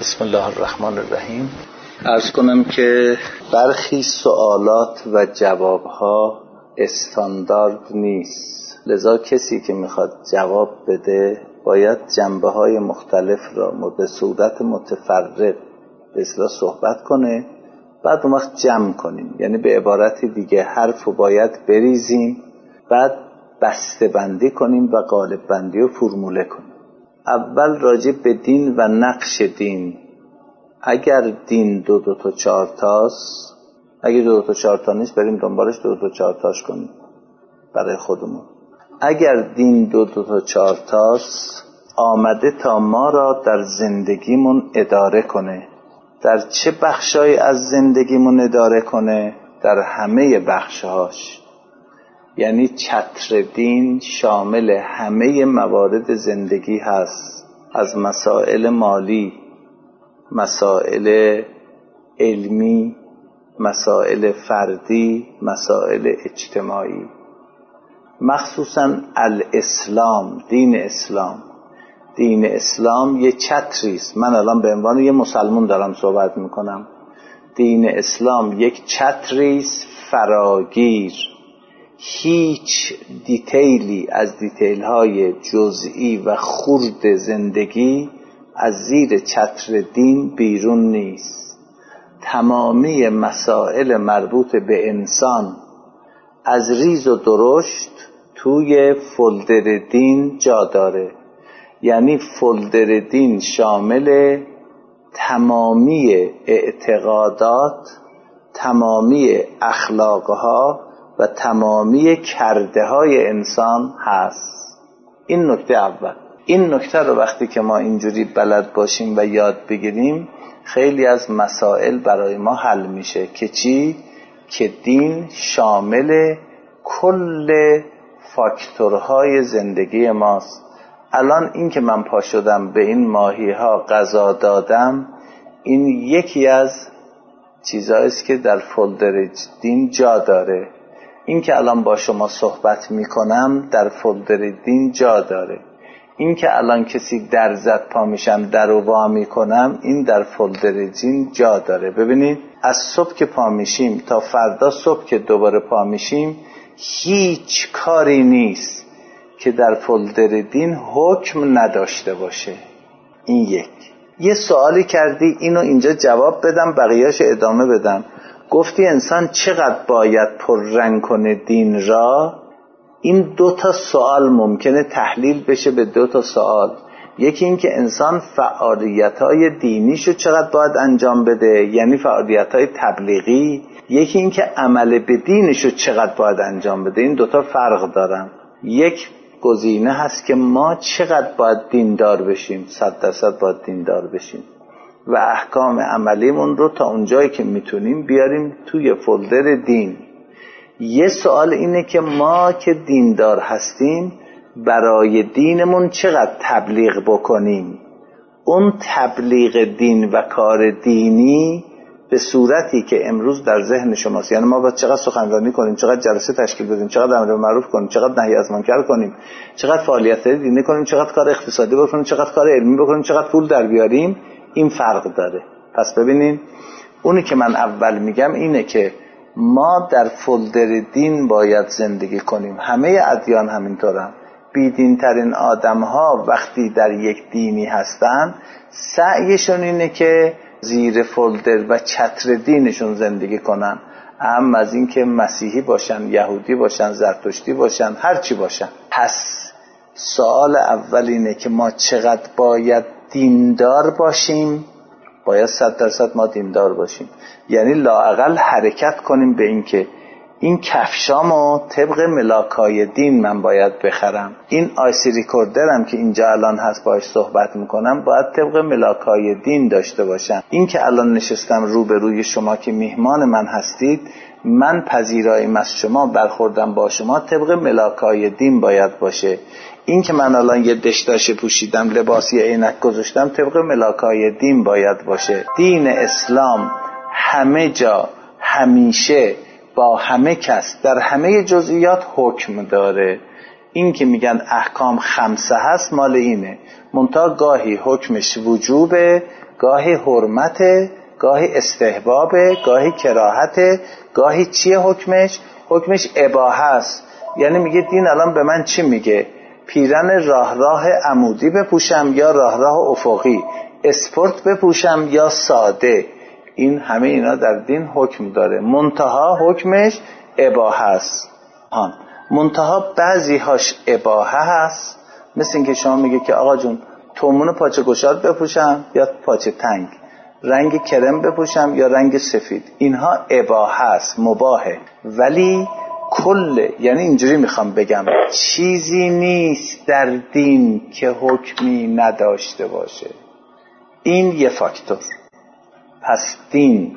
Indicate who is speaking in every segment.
Speaker 1: بسم الله الرحمن الرحیم. عرض کنم که برخی سوالات و جوابها استاندارد نیست، لذا کسی که میخواد جواب بده باید جنبه‌های مختلف را به صورت متفرق به اصطلاح صحبت کنه، بعد اون وقت جمع کنیم. یعنی به عبارت دیگه حرف رو باید بریزیم، بعد بسته بندی کنیم و قالب بندی و فرموله کنیم. اول راجع به دین و نقش دین. اگر دین دو تا چهار تاست، اگه دو تا چهار تا نیست بریم دنبالش دو تا چهار تاش کنیم برای خودمون. اگر دین دو تا چهار تاست، آمده تا ما را در زندگیمون اداره کنه. در چه بخشایی از زندگیمون اداره کنه؟ در همه بخشهاش. یعنی چتر دین شامل همه موارد زندگی هست، از مسائل مالی، مسائل علمی، مسائل فردی، مسائل اجتماعی. مخصوصاً الاسلام، دین اسلام یه چتریست. من الان به عنوان یه مسلمان دارم صحبت میکنم. دین اسلام یک چتریست فراگیر. هیچ دیتیلی از دیتیل‌های جزئی و خرد زندگی از زیر چتر دین بیرون نیست. تمامی مسائل مربوط به انسان از ریز و درشت توی فولدر دین جا داره. یعنی فولدر دین شامل تمامی اعتقادات، تمامی اخلاقها و تمامی کرده های انسان هست. این نکته اول. این نکته رو وقتی که ما اینجوری بلد باشیم و یاد بگیریم، خیلی از مسائل برای ما حل میشه. که چی؟ که دین شامل کل فاکتورهای زندگی ماست. الان این که من پا شدم به این ماهی‌ها غذا دادم، این یکی از چیزاییست که در فولدر دین جا داره. این که الان با شما صحبت میکنم در فولدر دین جا داره. این که الان کسی در زد پا میشم در و وا میکنم، این در فولدر دین جا داره. ببینید از صبح که پا میشیم تا فردا صبح که دوباره پا میشیم، هیچ کاری نیست که در فولدر دین حکم نداشته باشه. این یک. یه سوالی کردی، اینو اینجا جواب بدم بقیه‌اش ادامه بدم. گفتی انسان چقدر باید پررنگ کنه دین را؟ این دو تا سوال ممکنه تحلیل بشه به دو تا سوال. یکی این که انسان فعالیت‌های دینیشو چقدر باید انجام بده، یعنی فعالیت‌های تبلیغی. یکی این که عمل به دینشو چقدر باید انجام بده. این دوتا فرق دارن. یک گزینه هست که ما چقدر باید دیندار بشیم، 100% باید دیندار بشیم و احکام عملیمون رو تا اونجایی که میتونیم بیاریم توی فولدر دین. یه سوال اینه که ما که دیندار هستیم برای دینمون چقدر تبلیغ بکنیم. اون تبلیغ دین و کار دینی به صورتی که امروز در ذهن شماست. یعنی ما باید چقدر سخنرانی کنیم، چقدر جلسه تشکیل بدیم، چقدر امر معروف کنیم، چقدر نهی از منکر کنیم، چقدر فعالیت دینی کنیم، چقدر کار اقتصادی بکنیم، چقدر کار علمی بکنیم، چقدر پول در بیاریم. این فرق داره. پس ببینین اونی که من اول میگم اینه که ما در فولدر دین باید زندگی کنیم. همه ادیان همینطورن. بیدینترین آدم ها وقتی در یک دینی هستن سعیشون اینه که زیر فولدر و چتر دینشون زندگی کنن، هم از این که مسیحی باشن، یهودی باشن، زرتشتی باشن، هر چی باشن. پس سوال اول اینه که ما چقدر باید دیندار باشیم. باید 100% ما دیندار باشیم. یعنی لااقل حرکت کنیم به این که این کفشامو طبق ملاکای دین من باید بخرم. این آیسی ریکوردرم که اینجا الان هست باهاش صحبت میکنم باید طبق ملاکای دین داشته باشم. این که الان نشستم روبروی شما که میهمان من هستید، من پذیراییم از شما، برخوردم با شما طبق ملاکای دین باید باشه. این که من الان یه دشداش پوشیدم، لباسی عینک گذاشتم، طبق ملاکای دین باید باشه. دین اسلام همه جا، همیشه، با همه کس، در همه جزئیات حکم داره. این که میگن احکام خمسه هست مال اینه. منتها گاهی حکمش وجوبه، گاهی حرمته، گاهی استحبابه، گاهی کراهته، گاهی چیه حکمش اباحه است. یعنی میگه دین الان به من چی میگه؟ پیرن راه عمودی بپوشم یا راه افقی، اسپورت بپوشم یا ساده. این همه اینا در دین حکم داره، منتها حکمش اباحه است. منتها بعضی هاش اباحه هست، مثل این که شما میگه که آقا جون تومون پاچه گشاد بپوشم یا پاچه تنگ، رنگ کرم بپوشم یا رنگ سفید، اینها اباحه است، مباحه. ولی یعنی اینجوری میخوام بگم چیزی نیست در دین که حکمی نداشته باشه. این یه فاکتور. پس دین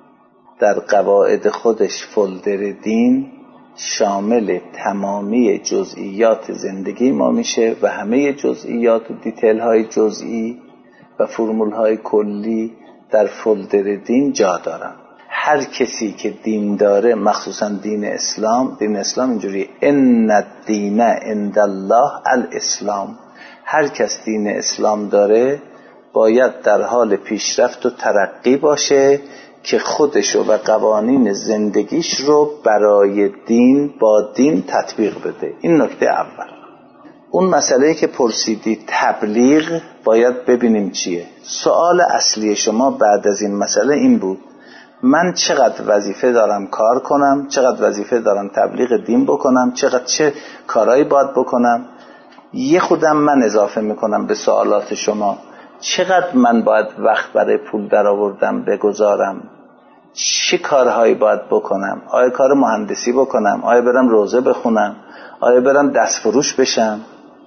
Speaker 1: در قواعد خودش، فولدر دین شامل تمامی جزئیات زندگی ما میشه و همه جزئیات و دیتیل های جزئی و فرمول های کلی در فولدر دین جا دارن. هر کسی که دین داره، مخصوصا دین اسلام اینجوری ان الدین عند الله الاسلام، هر کس دین اسلام داره باید در حال پیشرفت و ترقی باشه که خودشو و قوانین زندگیش رو برای دین با دین تطبیق بده. این نکته اول. اون مسئله‌ای که پرسیدی تبلیغ، باید ببینیم چیه. سوال اصلی شما بعد از این مسئله این بود من چقدر وظیفه دارم کار کنم، چقدر وظیفه دارم تبلیغ دین بکنم، چه کارهایی باید بکنم. یه خودم من اضافه میکنم به سوالات شما، چقدر من باید وقت برای پول در آوردم بگذارم، چه کارهایی باید بکنم، آیا کار مهندسی بکنم، آیا برم روزه بخونم، آیا برم دستفروش بشم.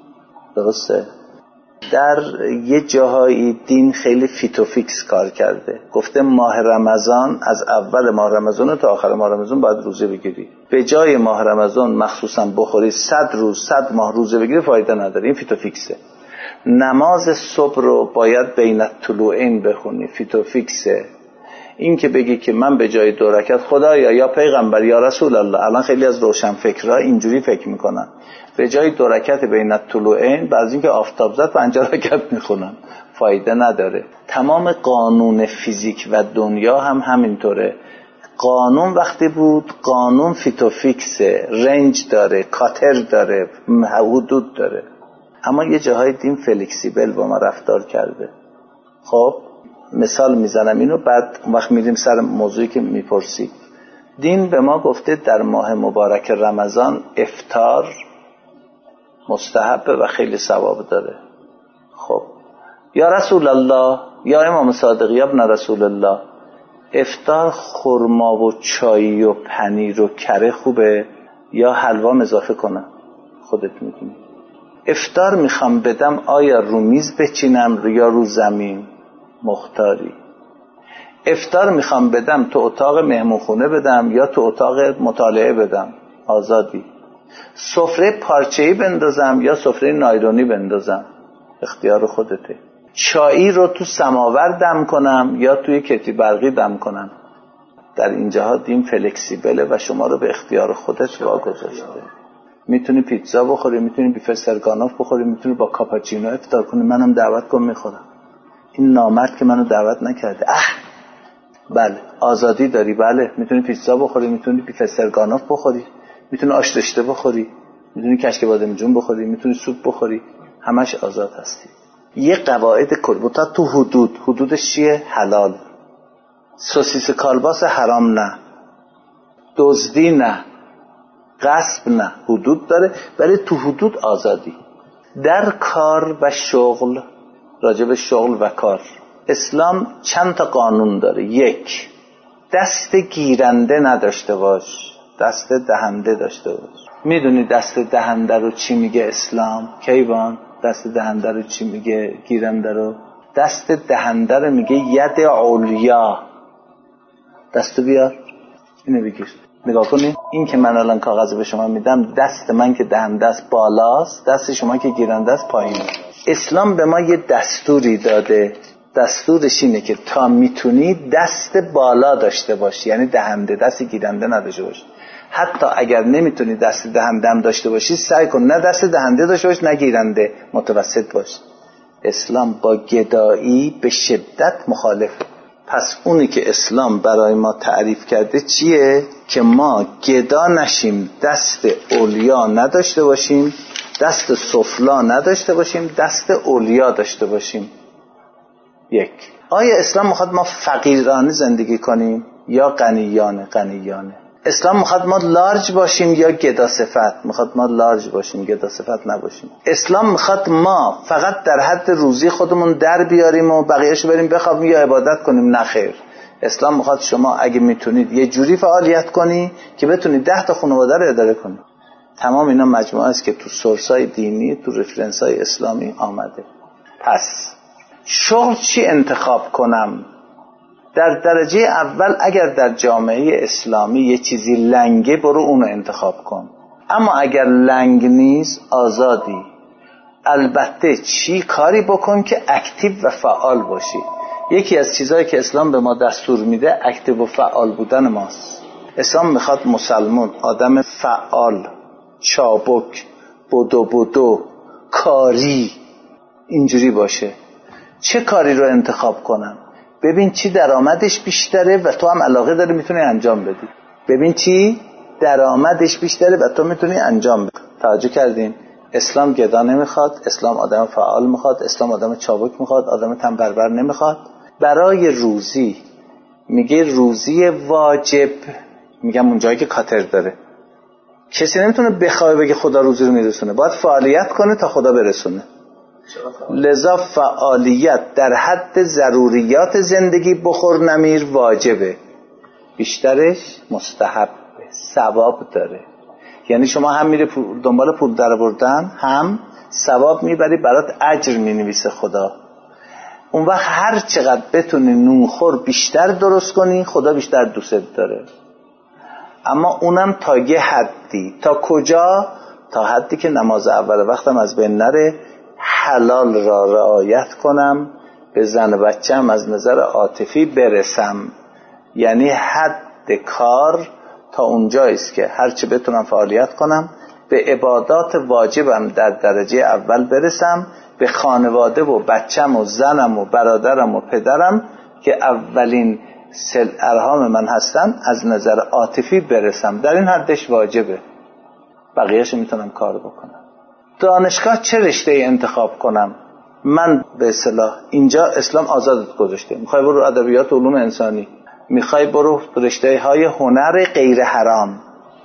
Speaker 1: درسته؟ در یه جاهایی دین خیلی فیتوفیکس کار کرده، گفته ماه رمضان، از اول ماه رمضان تا آخر ماه رمضان باید روزه بگیری. به جای ماه رمضان مخصوصا بخوری 100 روز 100 ماه روزه بگیری فایده نداره. این فیتوفیکسه. نماز صبح رو باید بین الطلوعین بخونی، فیتوفیکسه. این که بگی که من به جای 2 رکعت خدایا یا پیغمبر یا رسول الله، الان خیلی از روشنفکرها اینجوری فکر میکنن، به جای 2 رکعت بین الطلوعین بعد اینکه آفتاب زد 50 رکعت میخونن، فایده نداره. تمام قانون فیزیک و دنیا هم همینطوره. قانون وقتی بود، قانون فیتوفیکسه، رنج داره، کاتر داره، حدود داره. اما یه جاهای دین فلکسیبل با ما رفتار کرده. خب مثال میزنم اینو، بعد وقت میریم سر موضوعی که میپرسی. دین به ما گفته در ماه مبارک رمضان افطار مستحبه و خیلی ثواب داره. خب یا رسول الله، یا امام صادق، یا ابن رسول الله، افطار خرما و چای و پنیر و کره خوبه یا حلوا اضافه کنم؟ خودت میدونی. افطار میخوام بدم، آیا رو میز بچینم یا رو زمین؟ مختاری. افطار میخوام بدم تو اتاق مهمونخونه بدم یا تو اتاق مطالعه بدم؟ آزادی. سفره پارچه‌ای بندازم یا سفره نایلونی بندازم؟ اختیار خودته. چایی رو تو سماور دم کنم یا توی کتری برقی دم کنم؟ در اینجاها دین فلکسیبله و شما رو به اختیار خودت واگذاشته. میتونی پیتزا بخوری، میتونی بیف استرگانوف بخوری، میتونی با کاپاچینو افطار کنی، منم دعوت کن میخورم. این نامرد که منو دعوت نکرده. بله آزادی داری، بله میتونی پیتزا بخوری، میتونی بیف استرگانوف بخوری، میتونی آش رشته بخوری، میتونی کشک بادم جون بخوری، میتونی سوپ بخوری، همش آزاد هستی. یه قواعد کلبوتا تو حدودش چیه؟ حلال. سوسیس کالباس حرام نه، دزدی نه، غصب نه، حدود داره، ولی تو حدود آزادی. در کار و شغل، راجب شغل و کار، اسلام چند تا قانون داره. 1، دست گیرنده نداشته باش، دست دهنده داشته باش. میدونی دست دهنده رو چی میگه اسلام؟ کیوان دست دهنده رو چی میگه؟ گیرنده رو، دست دهنده رو میگه ید علیا. دستو بیار، اینو بگیر. نگاه کنید، این که من الان کاغذ به شما میدم، دست من که دهنده است بالاست، دست شما که گیرنده است پایینه. اسلام به ما یه دستوری داده، دستورش اینه که تا میتونی دست بالا داشته باشی، یعنی دهنده، دست گیرنده نداشته باشی. حتی اگر نمیتونی دست دهنده هم داشته باشی، سعی کن نه دست دهنده داشته باش نه گیرنده، متوسط باش. اسلام با گدایی به شدت مخالفه. پس اونی که اسلام برای ما تعریف کرده چیه؟ که ما گدا نشیم، دست اولیا نداشته باشیم، دست سفلا نداشته باشیم، دست اولیا داشته باشیم. یک، آیا اسلام میخواد ما فقیرانه زندگی کنیم یا غنیانه؟ اسلام میخواد ما لارج باشیم یا گدا صفت؟ میخواد ما لارج باشیم، گدا صفت نباشیم. اسلام میخواد ما فقط در حد روزی خودمون در بیاریم و بقیه‌شو بریم بخوابیم یا عبادت کنیم؟ نه خیر. اسلام میخواد شما اگه میتونید یه جوری فعالیت کنی که بتونید 10 تا خانواده رو اداره کنی. تمام اینا مجموعه است که تو سورسای دینی، تو رفرنسای اسلامی آمده. پس شغل چی انتخاب کنم؟ در درجه اول اگر در جامعه اسلامی یه چیزی لنگه، برو اونو انتخاب کن. اما اگر لنگ نیست، آزادی. البته چی کاری بکن که اکتیو و فعال باشی. یکی از چیزهایی که اسلام به ما دستور میده اکتیو و فعال بودن ماست. اسلام میخواد مسلمان آدم فعال، چابک، بدو کاری اینجوری باشه. چه کاری رو انتخاب کنم؟ ببین چی درآمدش بیشتره و تو هم علاقه داری میتونی انجام بدی. ببین چی درآمدش بیشتره و تو میتونی انجام بدی. توجه کردین؟ اسلام گدا نمیخواد، اسلام آدم فعال میخواد، اسلام آدم چابک میخواد، آدم تنبربر نمیخواد. برای روزی میگه روزی واجب، میگم اونجایی که کاتر داره. کسی نمیتونه بخواه بگه خدا روزی رو میرسونه، باید فعالیت کنه تا خدا برسونه. لذا فعالیت در حد ضروریات زندگی بخور نمیر واجبه، بیشترش مستحب، ثواب داره. یعنی شما هم میری دنبال پول در آوردن، هم ثواب میبری، برات اجر مینویسه خدا. اون وقت هر چقدر بتونی نونخور بیشتر درست کنی، خدا بیشتر دوست داره. اما اونم تا یه حدی. تا کجا؟ تا حدی که نماز اول وقتم از بین نره، حلال را رعایت کنم، به زن و بچه‌م از نظر عاطفی برسم. یعنی حد کار تا اونجاییست که هرچی بتونم فعالیت کنم، به عبادات واجبم در درجه اول برسم، به خانواده و بچه‌م و زنم و برادرم و پدرم که اولین ارحام من هستن از نظر عاطفی برسم. در این حدش واجبه، بقیه‌اش میتونم کار بکنم. دانشگاه چه رشته انتخاب کنم؟ من به اصطلاح اینجا اسلام آزادت گذاشته. میخوای برو ادبیات و علوم انسانی، میخوای برو رشته های هنر غیر حرام،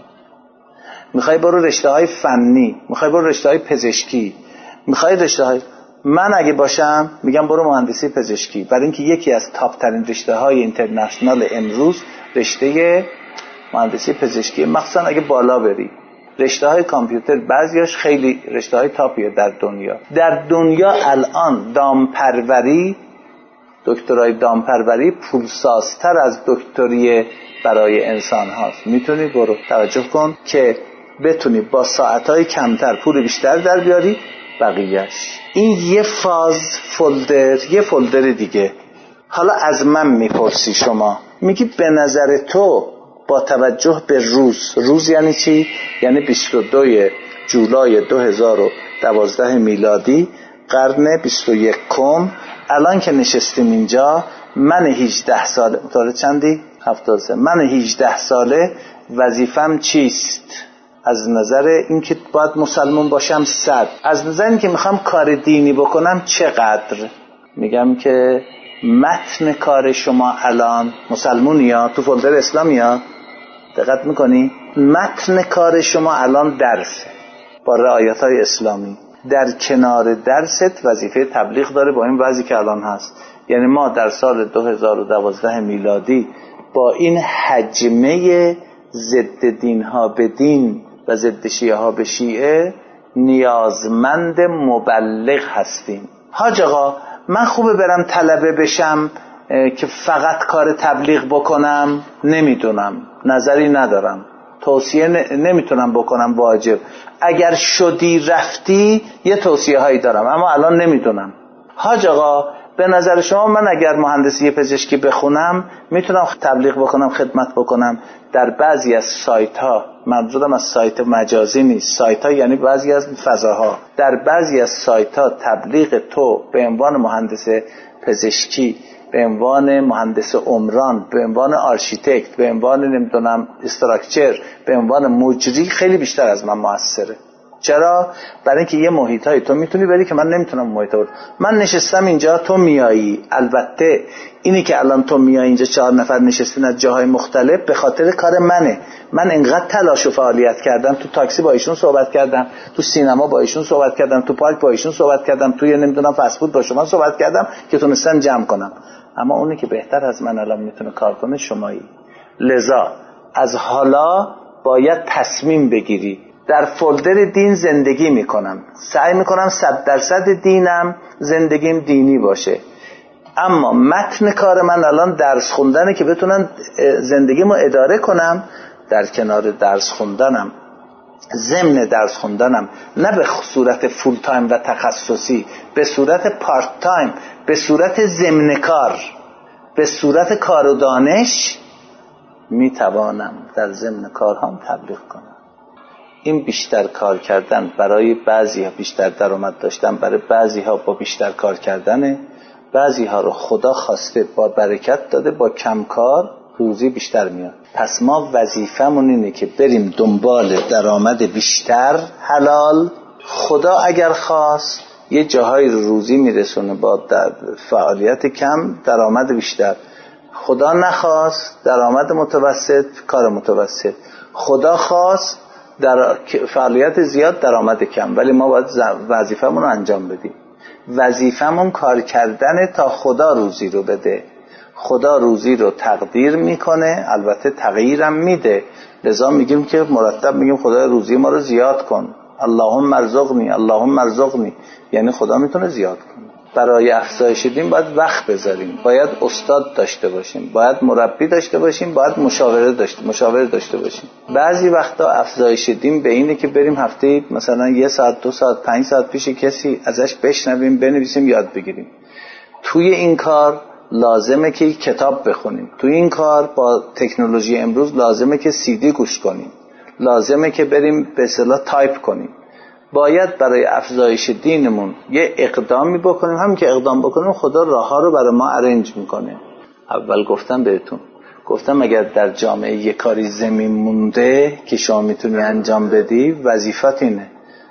Speaker 1: میخوای برو رشته های فنی، میخوای برو رشته های پزشکی، میخوای رشته های... من اگه باشم میگم برو مهندسی پزشکی، برای اینکه یکی از تاپ ترین رشته های اینترنشنال امروز رشته مهندسی پزشکی، مخصوصا اگه بالا بری. رشته های کامپیوتر بعضیاش خیلی رشته های تاپیه در دنیا الان دامپروری، دکترای دامپروری پولسازتر از دکتری برای انسان هاست. میتونی برو توجه کن که بتونی با ساعتهای کمتر پول بیشتر در بیاری. بقیهش این یه فاز فولدر، یه فولدر دیگه. حالا از من میپرسی، شما میگی به نظر تو با توجه به روز یعنی چی؟ یعنی 22 جولای 2012 میلادی، قرن 21. الان که نشستیم اینجا، من 18 ساله، متولد چندی؟ 73. من 18 ساله وظیفم چیست؟ از نظر اینکه باید مسلمان باشم 100. از نظر اینکه میخوام کار دینی بکنم چقدر؟ میگم که متن کار شما الان مسلمونی ها، تو فولدر اسلامی ها، دقت میکنی؟ متن کار شما الان درسه با رعایت های اسلامی. در کنار درست وظیفه تبلیغ داره با این وضعی که الان هست. یعنی ما در سال 2012 میلادی با این حجمه ضد دین ها به دین و ضد شیعه ها به شیعه نیازمند مبلغ هستیم. حاج آقا من خوبه برم طلبه بشم که فقط کار تبلیغ بکنم؟ نمیدونم، نظری ندارم، توصیه نمیتونم بکنم واجب. اگر شدی رفتی یه توصیه هایی دارم، اما الان نمیدونم. حاج آقا به نظر شما من اگر مهندسی پزشکی بخونم میتونم تبلیغ بکنم، خدمت بکنم در بعضی از سایت ها، منظورم از سایت مجازی نیست، سایت ها یعنی بعضی از فضاها، در بعضی از سایت ها تبلیغ تو به عنوان مهندس پزشکی، به عنوان مهندس عمران، به عنوان آرشیتکت، به عنوان نمیدونم استراکچر، به عنوان مجری خیلی بیشتر از من موثره. چرا؟ برای اینکه یه محیطایی تو میتونی بری که من نمیتونم محیط برم. من نشستم اینجا، تو میایی. البته اینی که الان تو میایی اینجا 4 نفر نشستین از جاهای مختلف به خاطر کار منه. من انقدر تلاش و فعالیت کردم، تو تاکسی با ایشون صحبت کردم، تو سینما با ایشون صحبت کردم، تو پارک با ایشون صحبت کردم، توی نمیدونم فست فود با شما صحبت کردم که تونستم جمع کنم. اما اونی که بهتر از من الان میتونه کار کنه شمایی. لذا از حالا باید تصمیم بگیری. در فولدر دین زندگی میکنم، سعی میکنم 100% دینم زندگیم دینی باشه، اما متن کار من الان درس خوندنه که بتونم زندگیمو اداره کنم. در کنار درس خوندنم، ضمن درس خوندنم، نه به صورت فول تایم و تخصصی، به صورت پارت تایم، به صورت ضمن کار، به صورت کار و دانش میتوانم در ضمن کارهام تبلیغ کنم. این بیشتر کار کردن برای بعضی ها بیشتر درآمد داشتن، برای بعضی ها با بیشتر کار کردنه. بعضی ها رو خدا خواسته با برکت داده، با کم کار روزی بیشتر میاد. پس ما وظیفمون اینه که بریم دنبال درآمد بیشتر حلال. خدا اگر خواست یه جاهای روزی میرسونه با فعالیت کم درآمد بیشتر. خدا نخواست درآمد متوسط، کار متوسط. خدا خواست در فعالیت زیاد درآمد کم، ولی ما باید وظیفمون رو انجام بدیم. وظیفمون کار کردنه تا خدا روزی رو بده. خدا روزی رو تقدیر میکنه، البته تغییرم میده. لذا میگیم که مرتب میگیم خدا روزی ما رو زیاد کن. اللهم ارزقنی، اللهم ارزقنی، یعنی خدا میتونه زیاد کنه. برای افزایش دین باید وقت بذاریم، باید استاد داشته باشیم، باید مربی داشته باشیم، باید مشاور داشته باشیم. بعضی وقتا افزایش دین به اینه که بریم هفته مثلا 1 ساعت 2 ساعت 5 ساعت پیش کسی ازش بشنویم، بنویسیم، یاد بگیریم. توی این کار لازمه که کتاب بخونیم، توی این کار با تکنولوژی امروز لازمه که CD گوش کنیم، لازمه که بریم به اصطلاح تایپ کنیم. باید برای افزایش دینمون یه اقدامی بکنیم. همین که اقدام بکنیم خدا راه ها رو برای ما ارنج میکنه. اول گفتم بهتون، گفتم اگر در جامعه یه کاری زمین مونده که شما میتونی انجام بدی، وظیفت اینه.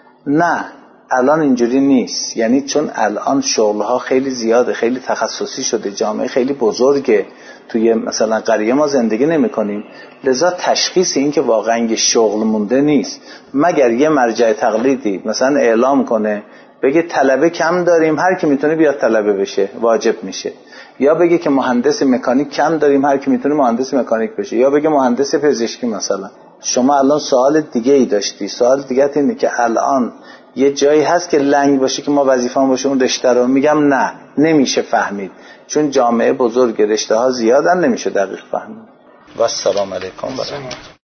Speaker 1: نه الان اینجوری نیست، یعنی چون الان شغلها خیلی زیاده، خیلی تخصصی شده، جامعه خیلی بزرگه، توی مثلا قریه ما زندگی نمی کنیم. لذا تشخیص این که واقعا یه شغل مونده نیست، مگر یه مرجع تقلیدی مثلا اعلام کنه بگه طلبه کم داریم، هر کی میتونه بیاد طلبه بشه، واجب میشه. یا بگه که مهندس مکانیک کم داریم، هر کی میتونه مهندس مکانیک بشه. یا بگه مهندس پزشکی مثلا. شما الان سوال دیگه ای داشتی، سوال دیگه اینه که الان یه جایی هست که لنگ باشه که ما وظیفه‌مون باشه اون رشته رو. میگم نه، نمیشه فهمید، چون جامعه بزرگ، رشته ها زیادن، نمیشه دقیق فهمید. و السلام علیکم.